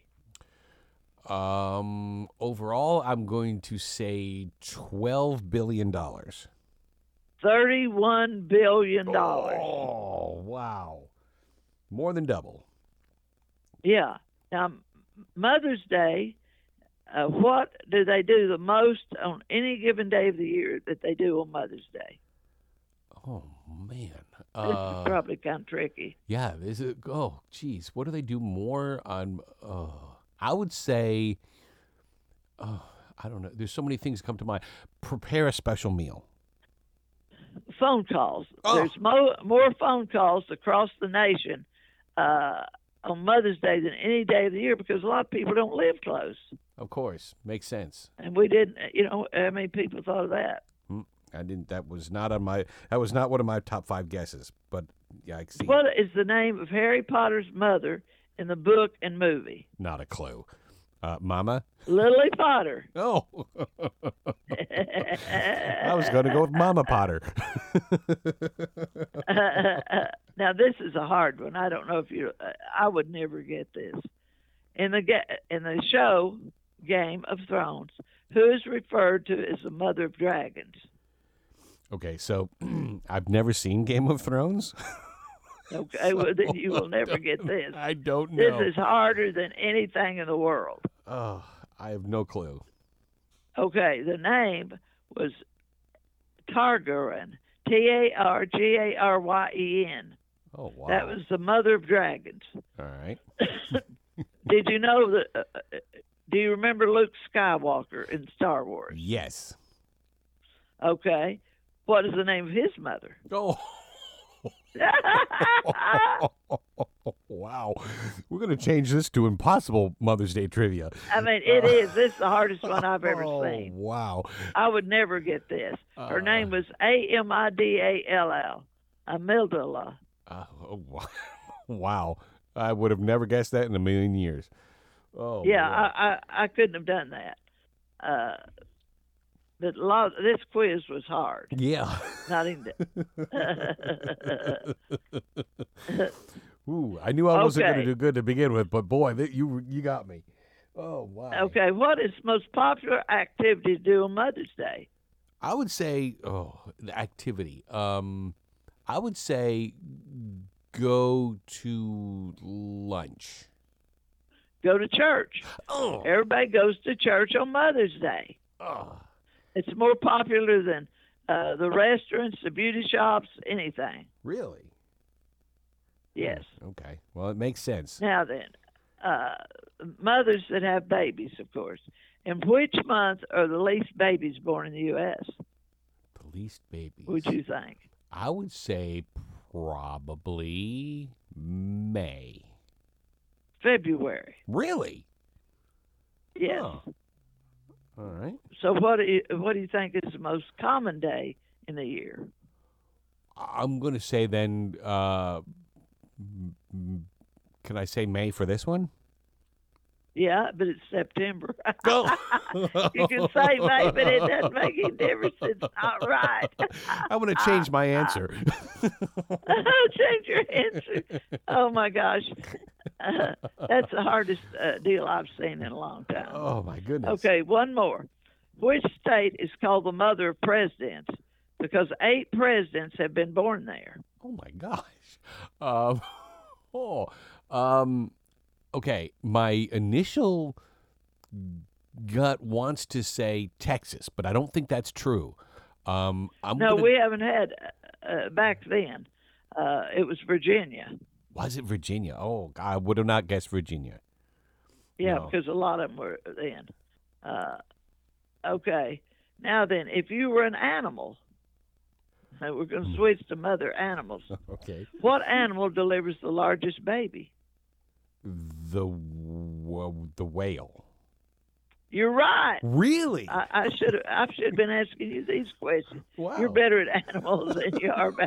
Um, overall, I'm going to say twelve billion dollars. thirty-one billion dollars. Oh, wow. More than double. Yeah. Now, Mother's Day, uh, what do they do the most on any given day of the year that they do on Mother's Day? Oh, man. This Uh, is probably kind of tricky. yeah, is it? Oh, geez. What do they do more on? Uh, I would say, uh, I don't know. There's so many things come to mind. Prepare a special meal. Phone calls. Oh. There's mo- more phone calls across the nation uh, on Mother's Day than any day of the year because a lot of people don't live close. Of course. Makes sense. And we didn't, you know, how many people thought of that? I didn't. That was not on my. That was not one of my top five guesses. But yeah, I see. What is the name of Harry Potter's mother in the book and movie? Not a clue. Uh, Mama. Lily Potter. Oh. I was going to go with Mama Potter. Now this is a hard one. I don't know if you. I would never get this. In the ga- in the show Game of Thrones, who is referred to as the Mother of Dragons? Okay, so I've never seen Game of Thrones. Okay, well then you will never get this. I don't This know. is harder than anything in the world. Oh, I have no clue. Okay, the name was Targaryen, T A R G A R Y E N. Oh, wow. That was the Mother of Dragons. All right. Did you know that? Uh, uh, do you remember Luke Skywalker in Star Wars? Yes. Okay. What is the name of his mother? Oh. Wow. We're going to change this to impossible Mother's Day trivia. I mean, it is. This is the hardest one I've ever Oh, seen. wow. I would never get this. Her Uh. name was A M I D A L L, Amidala. Uh, oh, wow. Wow. I would have never guessed that in a million years. Oh, Yeah, boy. I, I, I couldn't have done that. Uh, but a lot, this quiz was hard. Yeah. Not even. Ooh, I knew I wasn't going Okay. to do good to begin with, but boy, that you you got me. Oh, wow. Okay, what is the most popular activity to do on Mother's Day? I would say, oh, the activity. Um, I would say go to lunch. Go to church. Oh, Everybody goes to church on Mother's Day. oh. It's more popular than uh, the restaurants, the beauty shops, anything. Really? Yes. Okay. Well, it makes sense. Now then, uh, mothers that have babies, of course. In which month are the least babies born in the U S? The least babies. Would you think? I would say probably May. February. Really? Yes. Huh. All right. So what do you what do you think is the most common day in the year? I'm going to say then, uh, m- m- can I say May for this one? Yeah, but it's September. Go. You can say May, but it doesn't make any difference. It's not right. I'm going to change my answer. Change your answer. Oh my gosh, uh, that's the hardest uh, deal I've seen in a long time. Oh, my goodness. Okay, one more. Which state is called the mother of presidents? Because eight presidents have been born there. Oh, my gosh. Um, oh, um, okay. My initial gut wants to say Texas, but I don't think that's true. Um, I'm No, gonna, we haven't had uh, back then. Uh, it was Virginia. Was it Virginia? Oh, God, I would have not guessed Virginia. Yeah, No. because a lot of them were then. Uh, okay. Now then, if you were an animal, uh, we're going to switch to mother animals. Okay. What animal delivers the largest baby? The w- the whale. You're right. Really? I, I should have. I should have been asking you these questions. Wow. You're better at animals than you are.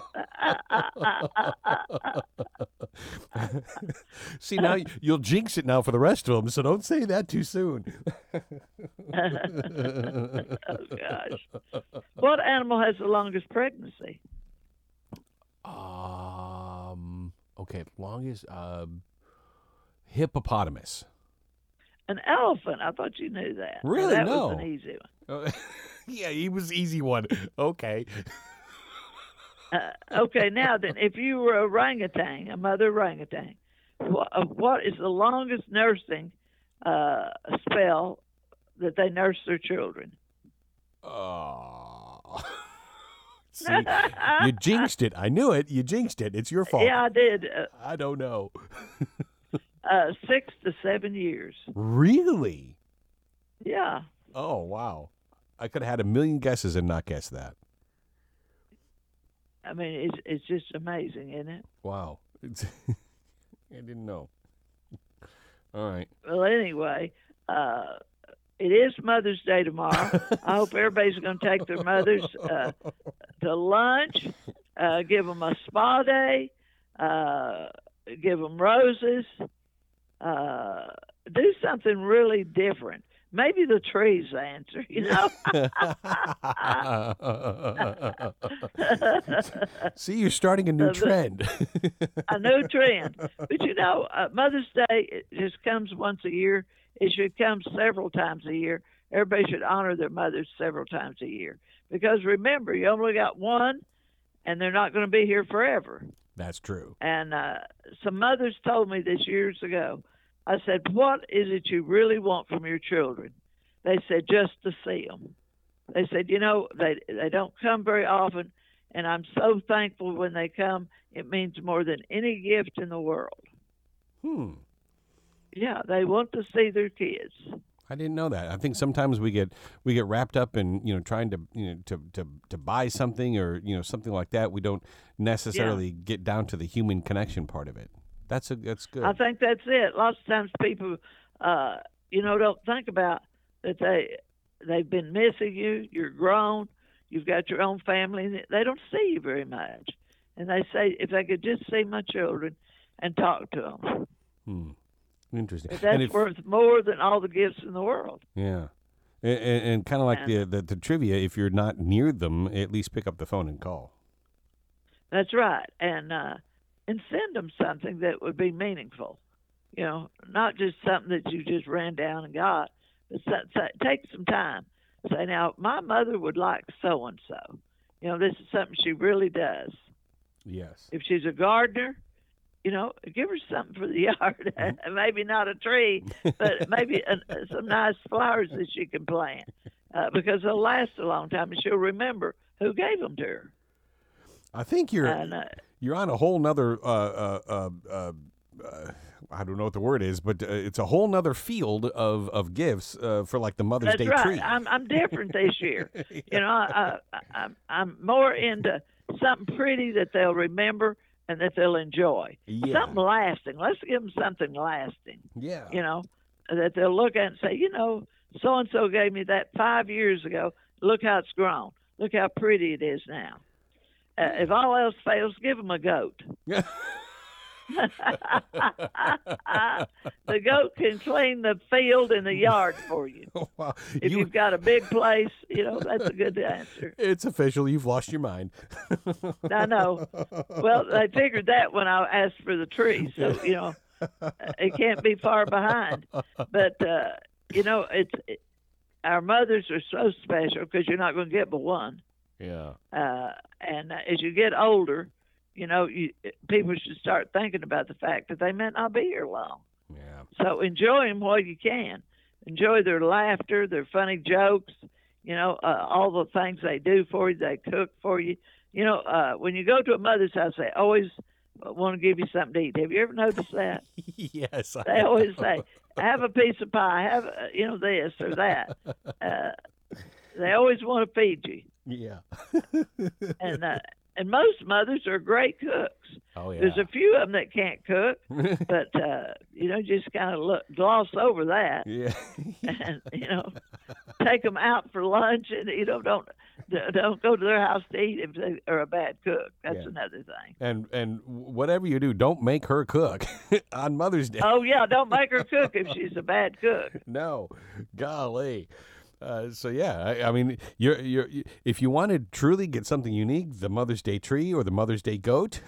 See, now y- you'll jinx it now for the rest of them, so don't say that too soon. Oh gosh. What animal has the longest pregnancy? Um. Okay. Longest. Uh, hippopotamus. An elephant. I thought you knew that. Now, Really? that No. was an easy one. Uh, yeah, he was easy one. Okay. Uh, okay, now then, if you were a orangutan, a mother orangutan, what, uh, what is the longest nursing uh, spell that they nurse their children? Oh. See, you jinxed it. I knew it. You jinxed it. It's your fault. Yeah, I did. Uh, I don't know. uh, six to seven years. Really? Yeah. Oh, wow. I could have had a million guesses and not guessed that. I mean, it's it's just amazing, isn't it? Wow. It's I didn't know. All right. Well, anyway, uh, it is Mother's Day tomorrow. I hope everybody's going to take their mothers uh, to lunch, uh, give them a spa day, uh, give them roses, uh, do something really different. Maybe the tree's the answer, you know? See, you're starting a new trend. A new trend. But, you know, uh, Mother's Day, it just comes once a year. It should come several times a year. Everybody should honor their mothers several times a year. Because remember, you only got one, and they're not going to be here forever. That's true. And uh, some mothers told me this years ago. I said, what is it you really want from your children? They said, just to see them. They said, you know, they they don't come very often, and I'm so thankful when they come. It means more than any gift in the world. Hmm. Yeah, they want to see their kids. I didn't know that. I think sometimes we get we get wrapped up in, you know, trying to, you know, to to to buy something or, you know, something like that. We don't necessarily yeah. get down to the human connection part of it. That's a that's good. I think that's it. Lots of times people, uh, you know, don't think about that they they've been missing you. You're grown. You've got your own family. They don't see you very much, and they say if they could just see my children and talk to them. Hmm. Interesting. But that's if, worth more than all the gifts in the world. Yeah, and, and, and kind of like and, the, the the trivia. If you're not near them, at least pick up the phone and call. That's right, and. uh And send them something that would be meaningful, you know, not just something that you just ran down and got. But so, so, take some time. Say, now, my mother would like so-and-so. You know, this is something she really does. Yes. If she's a gardener, you know, give her something for the yard. Mm-hmm. Maybe not a tree, but maybe a, some nice flowers that she can plant uh, because they'll last a long time, and she'll remember who gave them to her. I think you're... And, uh, You're on a whole nother, uh, uh, uh, uh, uh, I don't know what the word is, but uh, it's a whole nother field of, of gifts uh, for like the Mother's That's Day right. tree. I'm I'm different this year. yeah. You know, I, I, I'm I'm more into something pretty that they'll remember and that they'll enjoy. Yeah. Something lasting. Let's give them something lasting. Yeah. You know, that they'll look at and say, you know, so and so gave me that five years ago. Look how it's grown. Look how pretty it is now. Uh, if all else fails, give them a goat. The goat can clean the field and the yard for you. Wow. If you... you've got a big place, you know, that's a good answer. It's official. You've lost your mind. I know. Well, they figured that when I asked for the tree. So, you know, it can't be far behind. But, uh, you know, it's it, our mothers are so special because you're not going to get but one. Yeah. Uh, and as you get older, you know, you, people should start thinking about the fact that they may not be here long. Yeah. So enjoy them while you can. Enjoy their laughter, their funny jokes, you know, uh, all the things they do for you, they cook for you. You know, uh, when you go to a mother's house, they always want to give you something to eat. Have you ever noticed that? Yes. I They always say, have a piece of pie, have, a, you know, this or that. Uh, they always want to feed you. Yeah. and uh, and most mothers are great cooks. Oh, yeah. There's a few of them that can't cook, but, uh, you know, just kind of look, gloss over that. Yeah. And, you know, take them out for lunch and, you know, don't don't go to their house to eat if they are a bad cook. That's yeah. another thing. And and whatever you do, don't make her cook on Mother's Day. Oh, yeah, don't make her cook if she's a bad cook. No. Golly. Uh, so yeah, I, I mean, you're, you're, you if you want to truly get something unique, the Mother's Day tree or the Mother's Day goat.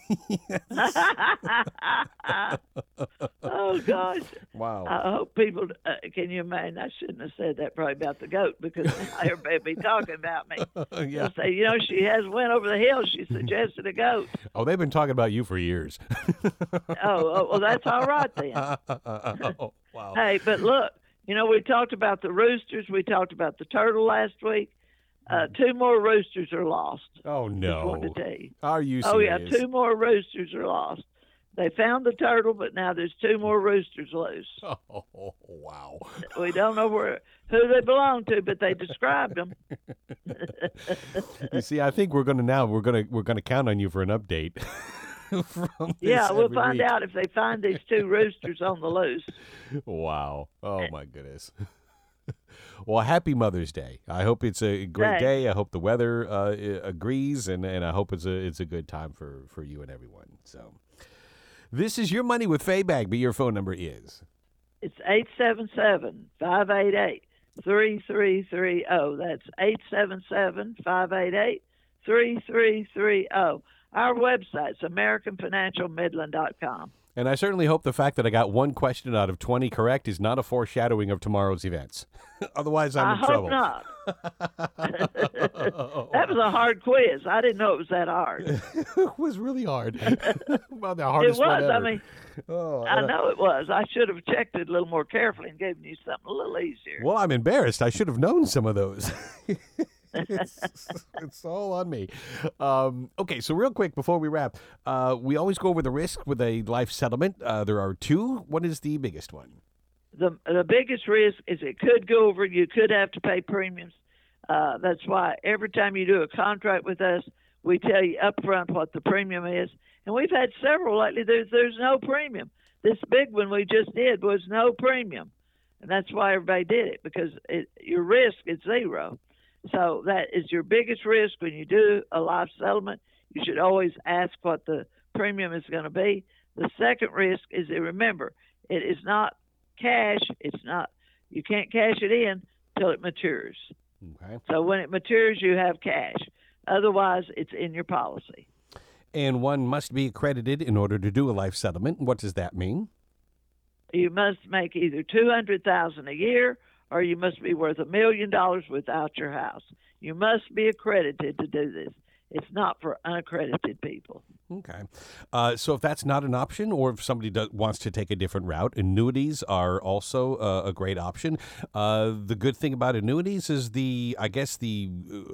Oh gosh! Wow. I hope people. Uh, can you imagine? I shouldn't have said that probably about the goat because now everybody will be talking about me. Yeah. They'll say, you know, she has went over the hill. She suggested a goat. Oh, they've been talking about you for years. Oh, oh, well, that's all right then. Oh, wow. Hey, but look, you know, we talked about the roosters. We talked about the turtle last week. Uh, two more roosters are lost. Oh Just no. wanted to tell you. Are you Oh yeah, serious? two more roosters are lost. They found the turtle, but now there's two more roosters loose. Oh, wow. We don't know where who they belong to, but they described them. You see, I think we're gonna now we're gonna we're gonna count on you for an update. From this Yeah, we'll every find week. out if they find these two roosters on the loose. Wow. Oh my goodness. Well, happy Mother's Day. I hope it's a great Thanks. day. I hope the weather uh, i- agrees, and, and I hope it's a it's a good time for, for you and everyone. So, this is Your Money with Faye Bagby. Your phone number is. It's eight seven seven, five eight eight, three three three zero. That's eight seven seven, five eight eight, three three three zero. Our website's american financial midland dot com. And I certainly hope the fact that I got one question out of twenty correct is not a foreshadowing of tomorrow's events. Otherwise, I'm I in hope trouble. not. That was a hard quiz. I didn't know it was that hard. It was really hard. Well, the It hardest was. one ever. I mean, oh, I and know it was. I should have checked it a little more carefully and given you something a little easier. Well, I'm embarrassed. I should have known some of those. it's, it's all on me. Um, okay, so real quick before we wrap, uh, we always go over the risk with a life settlement. Uh, there are two. What is the biggest one? The the biggest risk is it could go over. You could have to pay premiums. Uh, that's why every time you do a contract with us, we tell you up front what the premium is. And we've had several lately. There's there's no premium. This big one we just did was no premium, and that's why everybody did it because it, your risk is zero. So that is your biggest risk when you do a life settlement. You should always ask what the premium is going to be. The second risk is that remember it is not cash. It's not. You can't cash it in till it matures. Okay. So when it matures, you have cash. Otherwise, it's in your policy. And one must be accredited in order to do a life settlement. What does that mean? You must make either two hundred thousand dollars a year, or you must be worth a million dollars without your house. You must be accredited to do this. It's not for unaccredited people. Okay. Uh, so if that's not an option, or if somebody does, wants to take a different route, annuities are also uh, a great option. Uh, the good thing about annuities is the, I guess the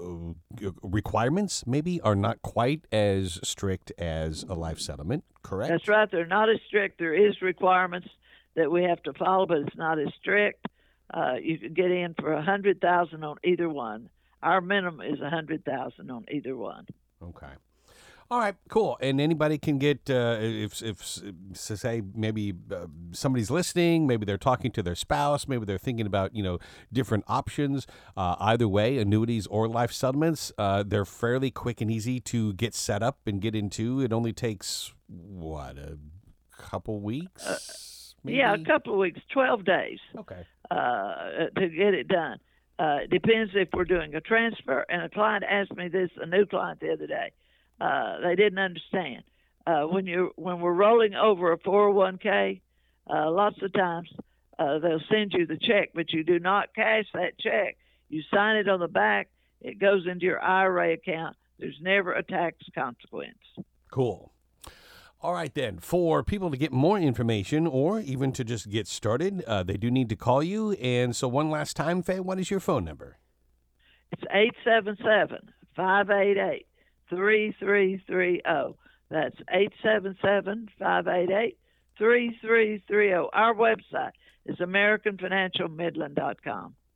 uh, requirements maybe are not quite as strict as a life settlement, correct? That's right. They're not as strict. There is requirements that we have to follow, but it's not as strict. Uh, you can get in for a hundred thousand on either one. Our minimum is a hundred thousand on either one. Okay. All right, cool. And anybody can get, uh, if, if, so say maybe uh, somebody's listening, maybe they're talking to their spouse, maybe they're thinking about, you know, different options. Uh, either way, annuities or life settlements, uh, they're fairly quick and easy to get set up and get into. It only takes, what, a couple weeks? Uh, maybe? Yeah, a couple of weeks, twelve days Okay. uh, to get it done. Uh, it depends if we're doing a transfer. And a client asked me this, a new client the other day. Uh, they didn't understand. Uh, when you when we're rolling over a four oh one k, uh, lots of times uh, they'll send you the check, but you do not cash that check. You sign it on the back. It goes into your I R A account. There's never a tax consequence. Cool. All right, then. For people to get more information or even to just get started, uh, they do need to call you. And so one last time, Faye, what is your phone number? It's eight seven seven, five eight eight, three three three zero. That's eight seven seven, five eight eight, three three three zero. Our website is american financial midland dot com.